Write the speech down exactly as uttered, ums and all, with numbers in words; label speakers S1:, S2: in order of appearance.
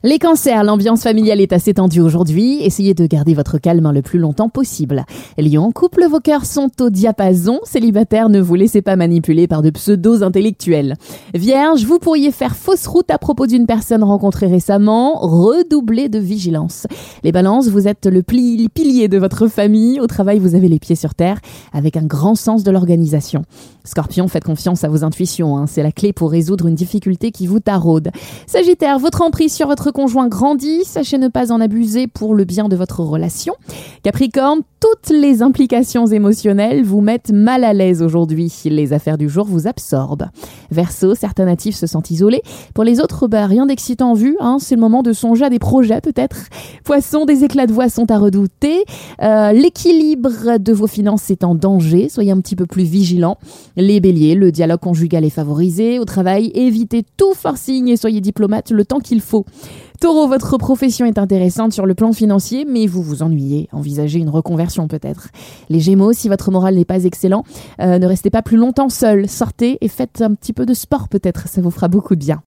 S1: Les cancers, l'ambiance familiale est assez tendue aujourd'hui. Essayez de garder votre calme le plus longtemps possible. Lion, couple, vos cœurs sont au diapason. Célibataire, ne vous laissez pas manipuler par de pseudos intellectuels. Vierge, vous pourriez faire fausse route à propos d'une personne rencontrée récemment. Redoublez de vigilance. Les balances, vous êtes le pli- pilier de votre famille. Au travail, vous avez les pieds sur terre avec un grand sens de l'organisation. Scorpion, faites confiance à vos intuitions. Hein. C'est la clé pour résoudre une difficulté qui vous taraude. Sagittaire, votre emprise sur votre conjoint grandit, sachez ne pas en abuser pour le bien de votre relation. Capricorne, toutes les implications émotionnelles vous mettent mal à l'aise aujourd'hui. Les affaires du jour vous absorbent. Verseau, certains natifs se sentent isolés. Pour les autres, bah, rien d'excitant en vue. Hein. C'est le moment de songer à des projets peut-être. Poisson, des éclats de voix sont à redouter. Euh, l'équilibre de vos finances est en danger. Soyez un petit peu plus vigilants. Les béliers, le dialogue conjugal est favorisé. Au travail, évitez tout forcing et soyez diplomate le temps qu'il faut. Taureau, votre profession est intéressante sur le plan financier, mais vous vous ennuyez. Envisagez une reconversion peut-être. Les Gémeaux, si votre moral n'est pas excellent, euh, ne restez pas plus longtemps seul. Sortez et faites un petit peu de sport peut-être, ça vous fera beaucoup de bien.